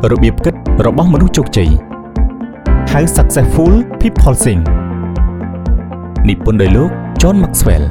របៀបគិតរបស់មនុស្សជោគជ័យ How Successful People Think និពន្ធដោយលោក John Maxwell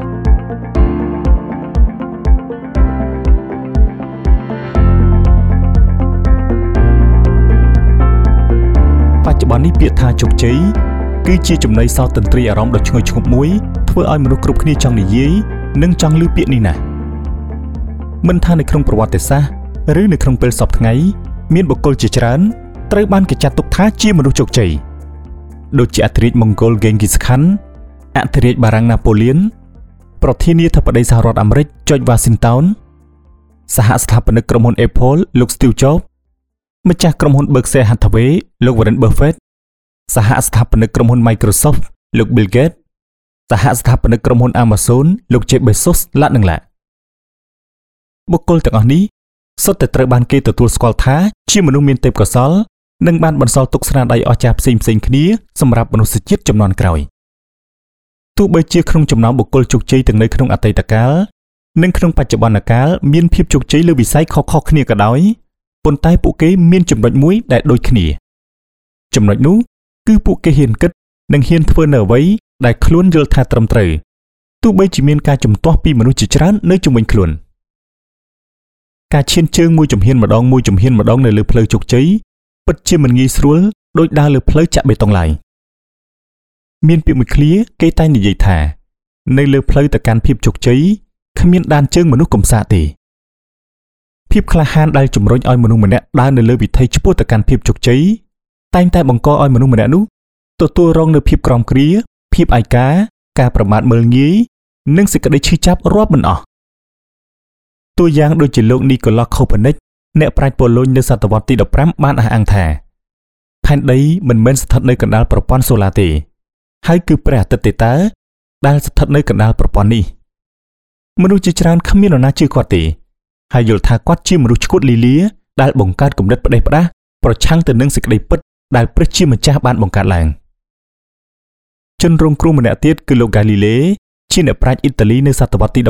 បច្ចុប្បន្ននេះពាក្យថាជោគជ័យគឺជាចំណីសោតន្ត្រីអារម្មណ៍ដ៏ឈ្ងុយឈ្ងប់មួយធ្វើឲ្យមនុស្សគ្រប់គ្នាចង់និយាយនិងចង់ឮពាក្យនេះណាស់មិនថានៅក្នុងប្រវត្តិសាស្ត្រឬនៅក្នុងពេលសពថ្ងៃមានបុគ្គលជាច្រើនត្រូវបានគេចាត់ទុកថាជាមនុស្សជោគជ័យដូចជាអធិរាជម៉ុងហ្គោលហ្គេងហ្គីសខានអធិរាជបារាំងណាប៉ូលៀនប្រធានាធិបតីសហរដ្ឋអាមេរិកចុចវ៉ាស៊ីនតោនសហស្ថាបនិកក្រុមហ៊ុន Apple លោក Steve Jobs ម្ចាស់ក្រុមហ៊ុន Berkshire Hathaway លោក Warren Buffett សហស្ថាបនិកក្រុមហ៊ុន Microsoft លោក Bill Gates សហស្ថាបនិកក្រុមហ៊ុន Amazon លោក Jeff Bezos ឡាក់នឹងឡាក់បុគ្គលទាំងអស់នេះសុទ្ធតែត្រូវបានគេទទួលស្គាល់ថាជាមនុស្សមានទេពកោសល្យនិងបានបន្សល់ទុកស្នាដៃអស្ចារ្យផ្សេងៗគ្នាសម្រាប់មនុស្សជាតិជំនាន់ក្រោយទោះបីជាក្នុងចំណោមបុគ្គលជោគជ័យទាំងនៅក្នុងអតីតកាលនិងក្នុងបច្ចុប្បន្នកាលមានភាពជោគជ័យលើវិស័យខុសៗគ្នាក៏ដោយប៉ុន្តែពួកគេមានចំណុចមួយដែលដូចគ្នាចំណុចនោះគឺពួកគេហ៊ានគិតនិងហ៊ានធ្វើនៅអ្វីដែលខ្លួនយល់ថាត្រឹមត្រូវទោះបីជាមានការជំទាស់ពីមនុស្សជាច្រើននៅជុំវិញខ្លួនការឈានជើងមួយជំហានម្ដងនៅលើផ្លូវជោគជ័យពិតជាមិនងាយស្រួលដូចដើរលើផ្លូវចាក់បេតុងឡើយមានពាក្យមួយឃ្លាគេតែងនិយាយថានៅលើផ្លូវទៅកាន់ភាពជោគជ័យគ្មានដានជើងមនុស្សកំសាកទេភាពក្លាហានដែលជំរុញឲ្យមនុស្សម្នាក់ដើរនៅលើវិថីឆ្ពោះទៅកាន់ភាពជោគជ័យតែងតែបង្កឲ្យមនុស្សម្នាក់នោះទទួលរងនូវភាពក្រំគ្រាភាពឯកាការប្រមាថមើលងាយនិងសេចក្តីឈឺចាប់រាប់មិនអស់តួយ៉ាងដូចជាលោក Nicholas Copernic អ្នកប្រាជ្ញប៉ូឡូញនៅសតវត្សទី15បានអះអាងថាផែនដីមិនមែនស្ថិតនៅកណ្ដាលប្រព័ន្ធសូឡាទេហើយគឺព្រះអាទិត្យទេតើដែលស្ថិតនៅកណ្ដាលប្រព័ន្ធនេះមនុស្សជាច្រើនគ្មាននរណាជឿគាត់ទេហើយយល់ថាគាត់ជាមនុស្សឆ្កួតលីលាដែលបង្កើតគំនិតផ្ដេសផ្ដាសប្រឆាំងទៅនឹងសេចក្តីពិតដែលព្រះជាម្ចាស់បានបង្កើតឡើងជនរងគ្រោះម្នាក់ទៀតគឺលោក Galilei ជាអ្នកប្រាជ្ញអ៊ីតាលីនៅសតវត្សទី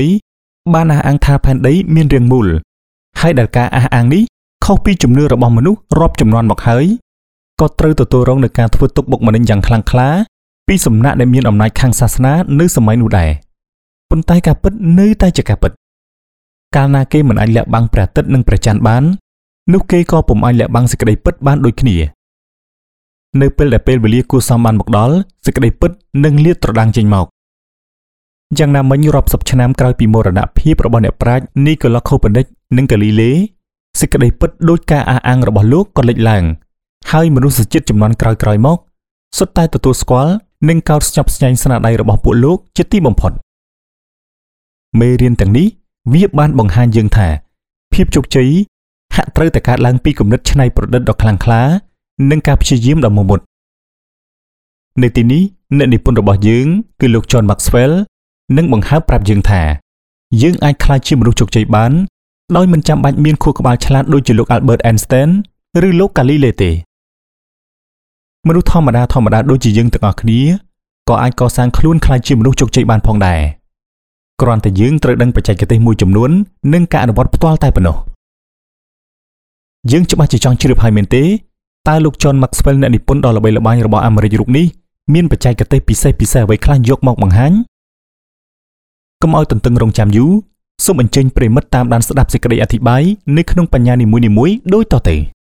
16បានអះអាងថាផែនដីមានរាងមូលហើយដែលការអះអាងនេះខុសពីជំនឿរបស់មនុស្សរាប់ចំនួនមកហើយក៏ត្រូវទទួលរងនឹងការធ្វើទុកបុកម្នេញយ៉ាងខ្លាំងក្លាពីសំណាក់ដែលមានអំណាចខាងសាសនានៅសម័យនោះដែរប៉ុន្តែការពិតនៅតែជាការពិតកាលណាគេមិនអាចលាក់បាំងព្រះអាទិត្យនិងព្រះច័ន្ទបាននោះគេក៏ពុំអាចលាក់បាំងសេចក្តីពិតបានដូចគ្នានៅពេលដែលពេលវេលាគួរសមបានមកដល់សេចក្តីពិតនឹងលាតត្រដាងចេញមកយ៉ាងណាមិញរាប់សិបឆ្នាំក្រោយពីមរណភាពរបស់អ្នកប្រាជ្ញ Nicholas Copernic និង Galilei សេចក្តីពិតដោយការអះអាងរបស់លោកក៏លេចឡើងហើយមនុស្សជាតិជំនាន់ក្រោយៗមកសុទ្ធតែទទួលស្គាល់និងកោតស្ញប់ស្ញែងស្នាដៃរបស់ពួកលោកជាទីបំផុតមេរៀនទាំងនេះវាបានបង្ហាញយើងថាភាពជោគជ័យហាក់ត្រូវតែកើតឡើងពីគំនិតច្នៃប្រឌិតដ៏ខ្លាំងក្លានិងការព្យាយាមដ៏មមាំនៅទីនេះអ្នកនិពន្ធរបស់យើងគឺលោក John Maxwell នឹងបង្ហើបប្រាប់យើងថាយើងអាចក្លាយជាមនុស្សជោគជ័យបានដោយមិនចាំបាច់មានខួរក្បាលឆ្លាតដូចជាលោក Albert Einstein ឬលោក Galilei ទេមនុស្សធម្មតាដូចជាយើងទាំងអស់គ្នាក៏អាចកសាងខ្លួនក្លាយជាមនុស្សជោគជ័យបានផងដែរគ្រាន់តែយើងត្រូវដឹងបច្ចេកទេសមួយចំនួននិងការអនុវត្តផ្ទាល់តែប៉ុណ្ណោះយើងច្បាស់ជាចង់ជ្រាបហើយមែនទេតើលោក John Maxwell អ្នកនិពន្ធដ៏ល្បីល្បាញរបស់អាមេរិករូបនេះមានបច្ចេកទេសពិសេសអ្វីខ្លះយកមកបង្ហាញកុំឲ្យទន្ទឹងរង់ចាំយូរសូមអញ្ជើញប្រិមិត្តតាមដានស្ដាប់សេចក្តីអធិប្បាយនៅក្នុងបញ្ញានីមួយៗដូចតទៅ